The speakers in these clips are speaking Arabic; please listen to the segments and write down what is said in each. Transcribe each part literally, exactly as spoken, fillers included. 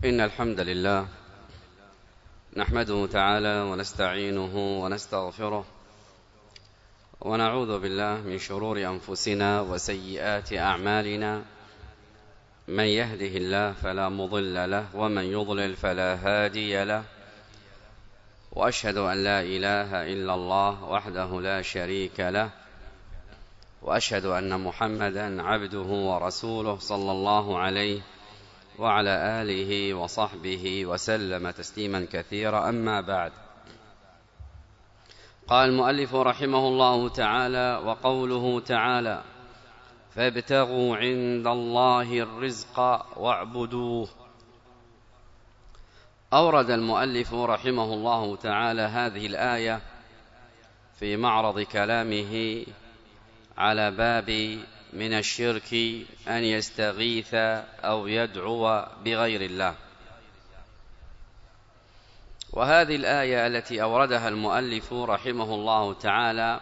إن الحمد لله نحمده تعالى ونستعينه ونستغفره ونعوذ بالله من شرور أنفسنا وسيئات أعمالنا. من يهده الله فلا مضل له ومن يضلل فلا هادي له، وأشهد أن لا إله إلا الله وحده لا شريك له، وأشهد أن محمدا عبده ورسوله صلى الله عليه وعلى آله وصحبه وسلم تسليما كثيرا. أما بعد، قال المؤلف رحمه الله تعالى: وقوله تعالى: فابتغوا عند الله الرزق واعبدوه. أورد المؤلف رحمه الله تعالى هذه الآية في معرض كلامه على باب من الشرك أن يستغيث أو يدعو بغير الله. وهذه الآية التي أوردها المؤلف رحمه الله تعالى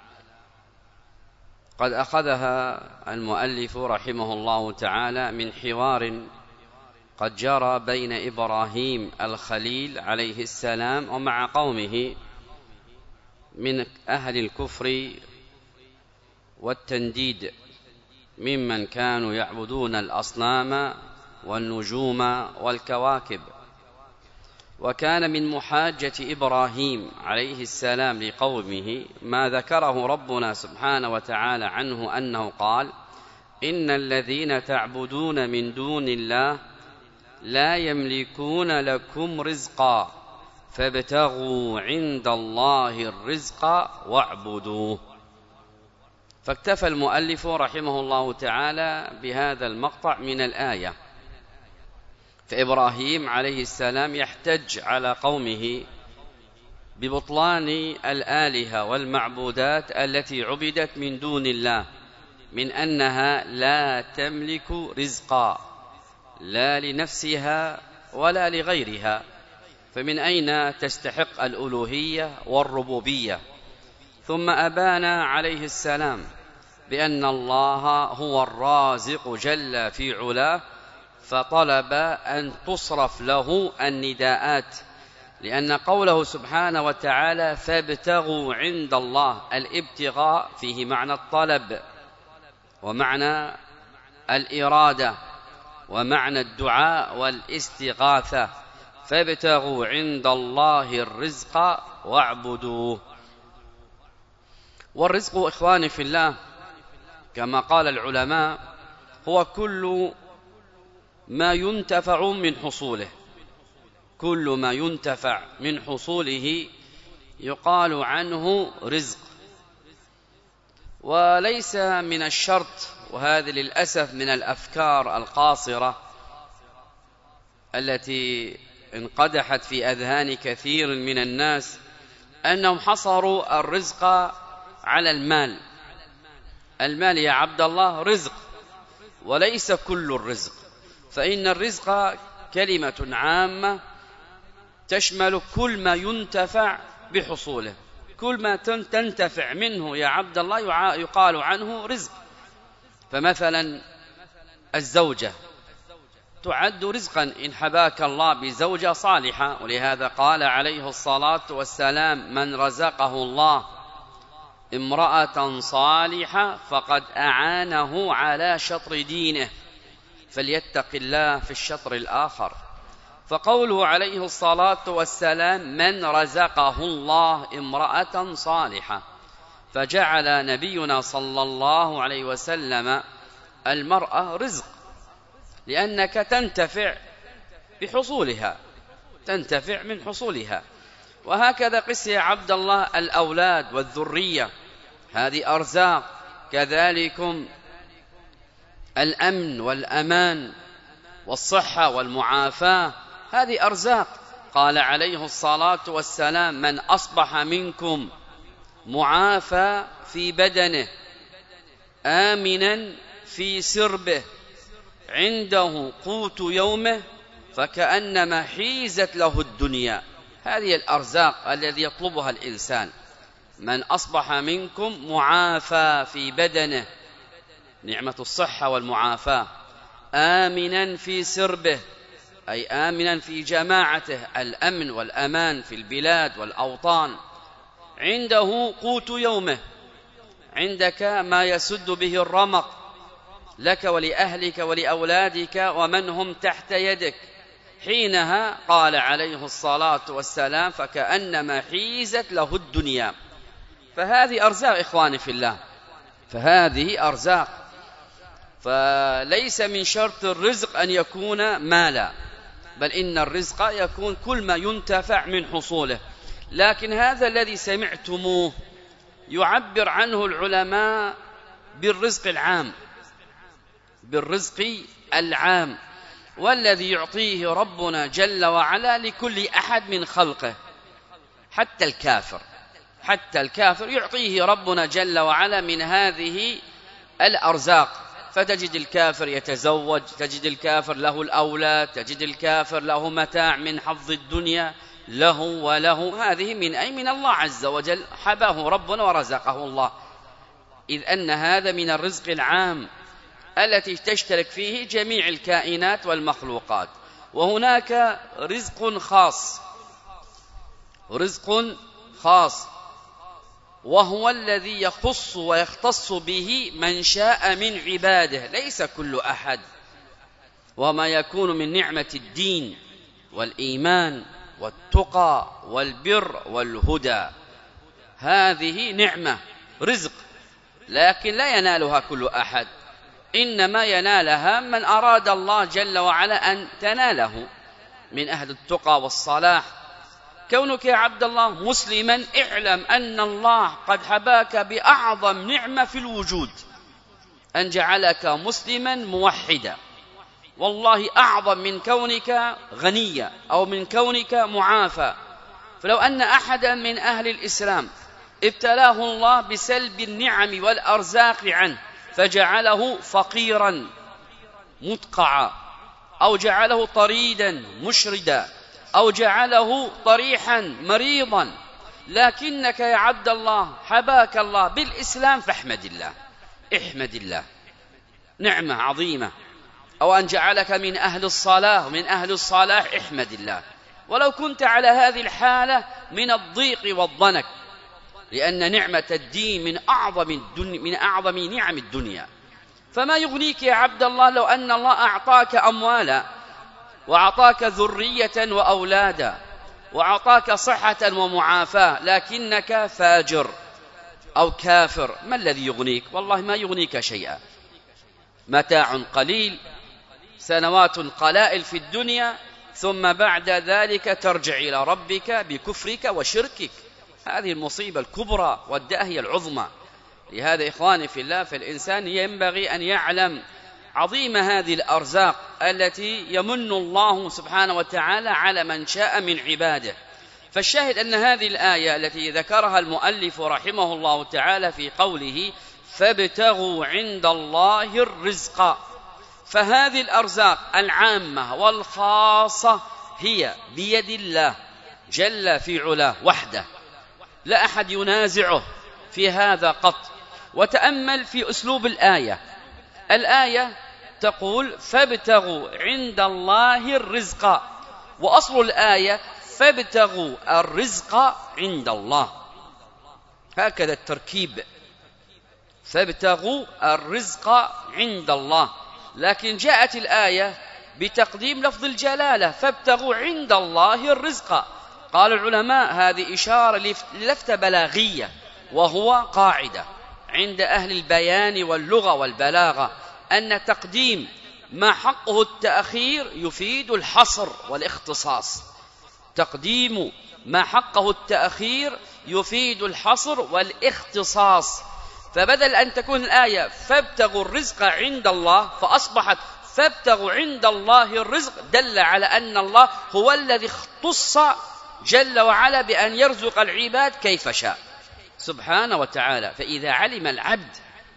قد أخذها المؤلف رحمه الله تعالى من حوار قد جرى بين إبراهيم الخليل عليه السلام ومع قومه من أهل الكفر والتنديد، ممن كانوا يعبدون الأصنام والنجوم والكواكب. وكان من محاجة إبراهيم عليه السلام لقومه ما ذكره ربنا سبحانه وتعالى عنه، أنه قال: إن الذين تعبدون من دون الله لا يملكون لكم رزقا فابتغوا عند الله الرزق واعبدوه. فاكتفى المؤلف رحمه الله تعالى بهذا المقطع من الآية. فإبراهيم عليه السلام يحتج على قومه ببطلان الآلهة والمعبودات التي عبدت من دون الله، من أنها لا تملك رزقا لا لنفسها ولا لغيرها، فمن أين تستحق الألوهية والربوبية؟ ثم أبان عليه السلام بأن الله هو الرازق جل في علاه، فطلب أن تصرف له النداءات، لأن قوله سبحانه وتعالى: فابتغوا عند الله، الابتغاء فيه معنى الطلب ومعنى الإرادة ومعنى الدعاء والاستغاثة. فابتغوا عند الله الرزق واعبدوه. والرزق إخواني في الله كما قال العلماء هو كل ما ينتفع من حصوله، كل ما ينتفع من حصوله يقال عنه رزق. وليس من الشرط، وهذه للأسف من الأفكار القاصرة التي انقدحت في أذهان كثير من الناس، أنهم حصروا الرزق على المال. المال يا عبد الله رزق، وليس كل الرزق، فإن الرزق كلمة عامة تشمل كل ما ينتفع بحصوله، كل ما تنتفع منه يا عبد الله يقال عنه رزق. فمثلا الزوجة تعد رزقا إن حباك الله بزوجة صالحة، ولهذا قال عليه الصلاة والسلام: من رزقه الله امرأة صالحة فقد أعانه على شطر دينه، فليتق الله في الشطر الآخر. فقوله عليه الصلاة والسلام: من رزقه الله امرأة صالحة، فجعل نبينا صلى الله عليه وسلم المرأة رزق، لأنك تنتفع بحصولها، تنتفع من حصولها. وهكذا قس يا عبد الله الأولاد والذرية، هذه أرزاق. كذلكم الأمن والأمان والصحة والمعافاة، هذه أرزاق. قال عليه الصلاة والسلام: من أصبح منكم معافى في بدنه آمنا في سربه عنده قوت يومه فكأنما حيزت له الدنيا. هذه الأرزاق الذي يطلبها الإنسان. من أصبح منكم معافى في بدنه، نعمة الصحة والمعافاة، آمنا في سربه، أي آمنا في جماعته، الأمن والأمان في البلاد والأوطان، عنده قوت يومه، عندك ما يسد به الرمق لك ولأهلك ولأولادك ومن هم تحت يدك. حينها قال عليه الصلاة والسلام: فكأنما حيزت له الدنيا. فهذه أرزاق إخواني في الله، فهذه أرزاق. فليس من شرط الرزق أن يكون مالا، بل إن الرزق يكون كل ما ينتفع من حصوله. لكن هذا الذي سمعتموه يعبر عنه العلماء بالرزق العام، بالرزق العام، والذي يعطيه ربنا جل وعلا لكل أحد من خلقه، حتى الكافر، حتى الكافر يعطيه ربنا جل وعلا من هذه الأرزاق. فتجد الكافر يتزوج، تجد الكافر له الأولاد، تجد الكافر له متاع من حظ الدنيا له وله. هذه من أي؟ من الله عز وجل، حباه ربنا ورزقه الله. إذ أن هذا من الرزق العام التي تشترك فيه جميع الكائنات والمخلوقات. وهناك رزق خاص، رزق خاص وهو الذي يخص ويختص به من شاء من عباده، ليس كل أحد. وما يكون من نعمة الدين والإيمان والتقى والبر والهدى، هذه نعمة رزق، لكن لا ينالها كل أحد، إنما ينالها من أراد الله جل وعلا أن تناله من أهل التقى والصلاح. كونك يا عبد الله مسلما، اعلم أن الله قد حباك بأعظم نعمة في الوجود، أن جعلك مسلما موحدا. والله أعظم من كونك غنيا أو من كونك معافى. فلو أن أحدا من أهل الإسلام ابتلاه الله بسلب النعم والأرزاق عنه، فجعله فقيرا مدقعا، أو جعله طريدا مشردا، أو جعله طريحا مريضا، لكنك يا عبد الله حباك الله بالإسلام، فاحمد الله، احمد الله، نعمة عظيمة. أو أن جعلك من أهل الصلاة ومن أهل الصلاح، احمد الله. ولو كنت على هذه الحالة من الضيق والضنك، لأن نعمة الدين من أعظم الدنيا، من أعظم نعم الدنيا. فما يغنيك يا عبد الله لو أن الله أعطاك أموالا، وأعطاك ذرية وأولادا، وأعطاك صحة ومعافاة، لكنك فاجر أو كافر، ما الذي يغنيك؟ والله ما يغنيك شيئا. متاع قليل، سنوات قلائل في الدنيا، ثم بعد ذلك ترجع إلى ربك بكفرك وشركك. هذه المصيبة الكبرى والداهية العظمى. لهذا إخواني في الله، فالإنسان ينبغي أن يعلم عظيم هذه الأرزاق التي يمن الله سبحانه وتعالى على من شاء من عباده. فالشاهد أن هذه الآية التي ذكرها المؤلف رحمه الله تعالى في قوله: فابتغوا عند الله الرزق، فهذه الأرزاق العامة والخاصة هي بيد الله جل في علاه وحده، لا أحد ينازعه في هذا قط. وتأمل في أسلوب الآية، الآية تقول: فابتغوا عند الله الرزق، وأصل الآية: فابتغوا الرزق عند الله، هكذا التركيب، فابتغوا الرزق عند الله. لكن جاءت الآية بتقديم لفظ الجلالة: فابتغوا عند الله الرزق. قال العلماء هذه إشارة للفتة بلاغية، وهو قاعدة عند أهل البيان واللغة والبلاغة، أن تقديم ما حقه التأخير يفيد الحصر والاختصاص. تقديم ما حقه التأخير يفيد الحصر والاختصاص. فبدل أن تكون الآية فابتغوا الرزق عند الله، فأصبحت فابتغوا عند الله الرزق، دل على أن الله هو الذي اختص جل وعلا بأن يرزق العباد كيف شاء سبحانه وتعالى. فإذا علم العبد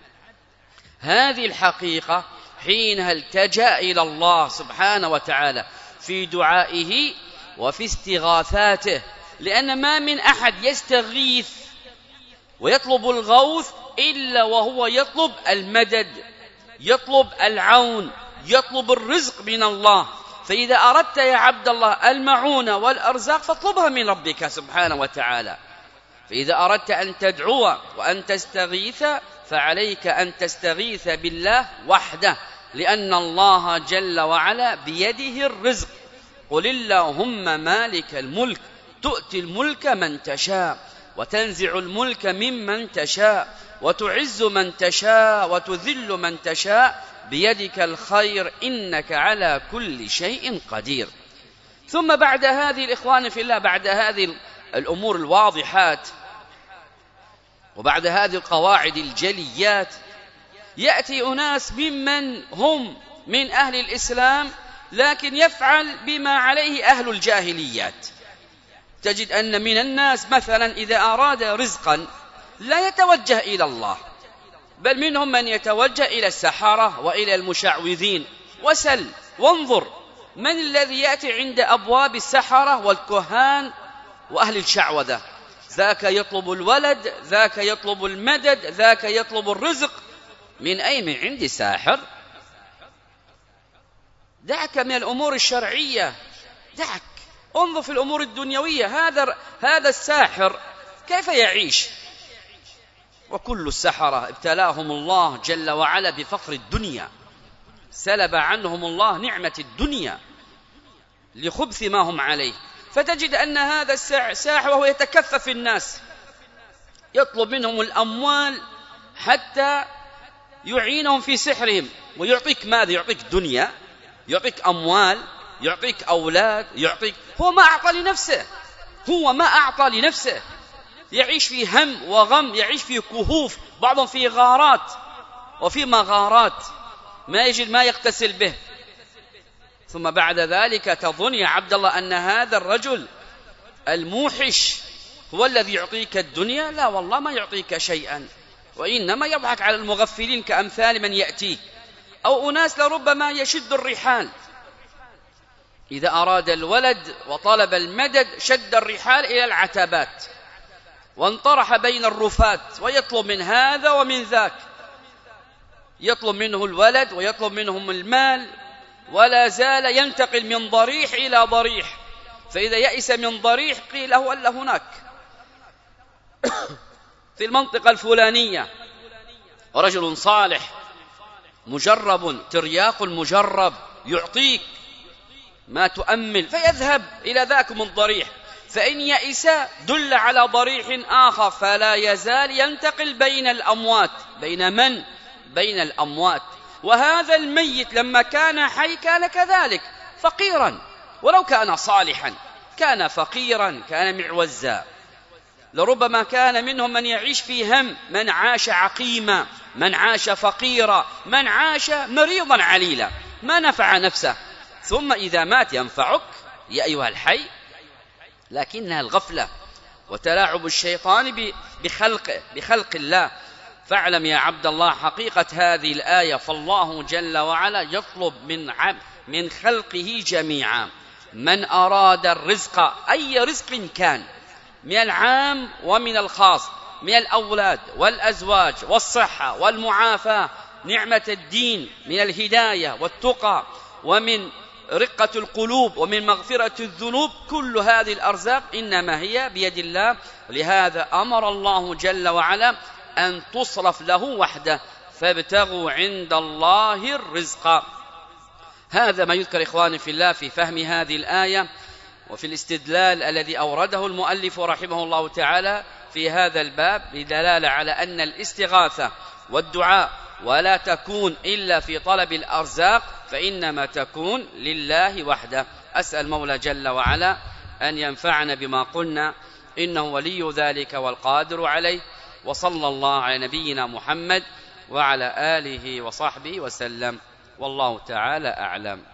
هذه الحقيقة، حينها التجأ إلى الله سبحانه وتعالى في دعائه وفي استغاثاته، لأن ما من أحد يستغيث ويطلب الغوث إلا وهو يطلب المدد، يطلب العون، يطلب الرزق من الله. فإذا أردت يا عبد الله المعونة والأرزاق فاطلبها من ربك سبحانه وتعالى. فإذا أردت أن تدعو وأن تستغيث فعليك أن تستغيث بالله وحده، لأن الله جل وعلا بيده الرزق. قل اللهم مالك الملك تؤتي الملك من تشاء وتنزع الملك ممن تشاء وتعز من تشاء وتذل من تشاء بيدك الخير إنك على كل شيء قدير. ثم بعد هذه الإخوان في الله، بعد هذه الأمور الواضحات وبعد هذه القواعد الجليات، يأتي أناس ممن هم من أهل الإسلام لكن يفعل بما عليه أهل الجاهليات. تجد أن من الناس مثلا إذا أراد رزقا لا يتوجه إلى الله، بل منهم من يتوجه إلى السحرة وإلى المشعوذين. وسل وانظر من الذي يأتي عند أبواب السحرة والكهان وأهل الشعوذة، ذاك يطلب الولد، ذاك يطلب المدد، ذاك يطلب الرزق. من أي؟ من عند ساحر. دعك من الأمور الشرعية، دعك انظر في الأمور الدنيوية. هذا هذا الساحر كيف يعيش؟ وكل السحرة ابتلاهم الله جل وعلا بفقر الدنيا، سلب عنهم الله نعمة الدنيا لخبث ما هم عليه. فتجد أن هذا الساحر وهو يتكفف الناس يطلب منهم الأموال حتى يعينهم في سحرهم، ويعطيك ماذا؟ يعطيك دنيا، يعطيك أموال، يعطيك أولاد، يعطيك. هو ما أعطى لنفسه، هو ما أعطى لنفسه. يعيش في هم وغم، يعيش في كهوف، بعضهم في غارات وفي مغارات ما يجد ما يغتسل به. ثم بعد ذلك تظن يا عبد الله أن هذا الرجل الموحش هو الذي يعطيك الدنيا؟ لا والله ما يعطيك شيئا، وإنما يضحك على المغفلين كأمثال من يأتيك، أو أناس لربما يشد الرحال. إذا أراد الولد وطلب المدد شد الرحال إلى العتبات وانطرح بين الرفات ويطلب من هذا ومن ذاك، يطلب منه الولد ويطلب منهم المال، ولا زال ينتقل من ضريح إلى ضريح. فإذا يئس من ضريح قيل هو ألا هناك في المنطقة الفلانية ورجل صالح مجرب ترياق مجرب يعطيك ما تؤمل، فيذهب إلى ذاك من ضريح. فإن يئس دل على ضريح آخر، فلا يزال ينتقل بين الأموات. بين من؟ بين الأموات. وهذا الميت لما كان حي كان كذلك فقيرا، ولو كان صالحا كان فقيرا، كان معوزا. لربما كان منهم من يعيش في هم، من عاش عقيما، من عاش فقيرا، من عاش مريضا عليلا ما نفع نفسه. ثم إذا مات ينفعك يا أيها الحي، لكنها الغفلة وتلاعب الشيطان بخلق, بخلق الله. فاعلم يا عبد الله حقيقة هذه الآية، فالله جل وعلا يطلب من عبد من خلقه جميعا من أراد الرزق، أي رزق كان، من العام ومن الخاص، من الأولاد والأزواج والصحة والمعافاة، نعمة الدين، من الهداية والتقى، ومن رقة القلوب، ومن مغفرة الذنوب. كل هذه الأرزاق إنما هي بيد الله. لهذا أمر الله جل وعلا أن تصرف له وحده، فابتغوا عند الله الرزق. هذا ما يذكر إخواني في الله في فهم هذه الآية وفي الاستدلال الذي أورده المؤلف رحمه الله تعالى في هذا الباب، بدلالة على أن الاستغاثة والدعاء ولا تكون إلا في طلب الأرزاق، فإنما تكون لله وحده. أسأل مولى جل وعلا أن ينفعنا بما قلنا، إنه ولي ذلك والقادر عليه. وصلى الله على نبينا محمد وعلى آله وصحبه وسلم، والله تعالى أعلم.